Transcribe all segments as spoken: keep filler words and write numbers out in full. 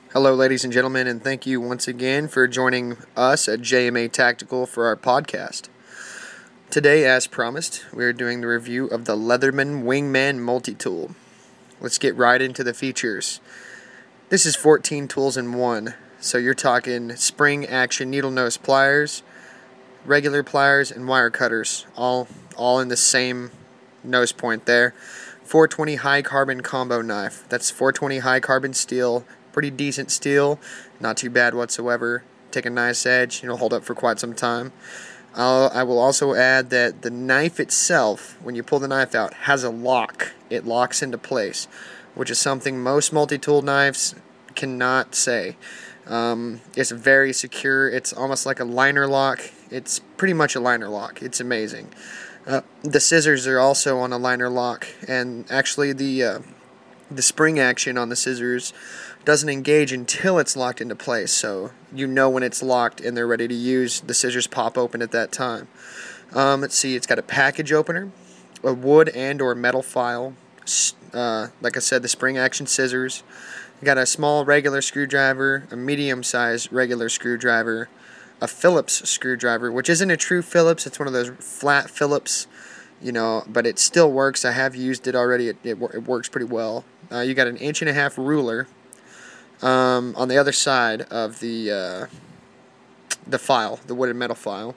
Hello, ladies and gentlemen, and thank you once again for joining us at J M A Tactical for our podcast. Today, as promised, we are doing the review of the Leatherman Wingman Multi-Tool. Let's get right into the features. This is fourteen tools in one, so you're talking spring action needle nose pliers, regular pliers, and wire cutters, all all in the same nose point there. four twenty high carbon combo knife. That's four twenty high carbon steel. Pretty decent steel, not too bad whatsoever. Take a nice edge, it'll hold up for quite some time. I'll, I will also add that the knife itself, when you pull the knife out, has a lock. It locks into place, which is something most multi-tool knives cannot say. Um, it's very secure. It's almost like a liner lock. It's pretty much a liner lock. It's amazing. Uh, the scissors are also on a liner lock, and actually the uh, the spring action on the scissors doesn't engage until it's locked into place, so you know when it's locked and they're ready to use. The scissors pop open at that time. Um, let's see, it's got a package opener, a wood and or metal file, uh, like I said, the spring action scissors. You got a small regular screwdriver, a medium-sized regular screwdriver, a Phillips screwdriver, which isn't a true Phillips. It's one of those flat Phillips, you know, but it still works. I have used it already. It, it, it works pretty well. Uh, you got an inch and a half ruler um, on the other side of the uh, the file, the wood and metal file.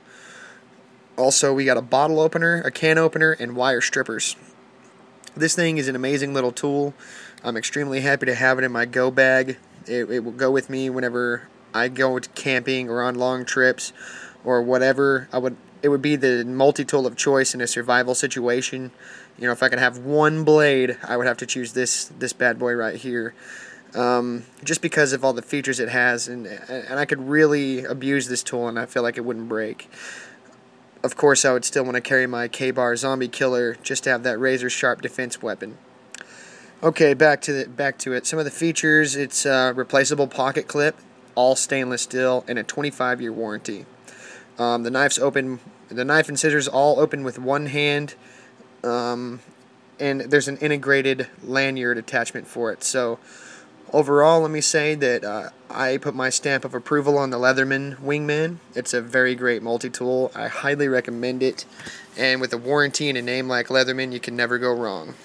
Also, we got a bottle opener, a can opener, and wire strippers. This thing is an amazing little tool. I'm extremely happy to have it in my go bag. It, it will go with me whenever I go camping or on long trips or whatever. I would. It would be the multi-tool of choice in a survival situation. You know, if I could have one blade, I would have to choose this this bad boy right here. Um, just because of all the features it has, and and I could really abuse this tool, and I feel like it wouldn't break. Of course, I would still want to carry my K-Bar Zombie Killer just to have that razor-sharp defense weapon. Okay, back to the, back to it. Some of the features: it's a replaceable pocket clip, all stainless steel, and a twenty-five year warranty. Um, the knife's open. The knife and scissors all open with one hand, um, and there's an integrated lanyard attachment for it. So, overall, let me say that uh, I put my stamp of approval on the Leatherman Wingman. It's a very great multi-tool. I highly recommend it, and with a warranty and a name like Leatherman, you can never go wrong.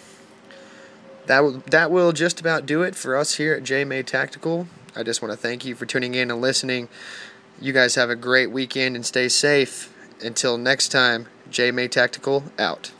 That will, that will just about do it for us here at J M A Tactical. I just want to thank you for tuning in and listening. You guys have a great weekend and stay safe. Until next time, J M A Tactical out.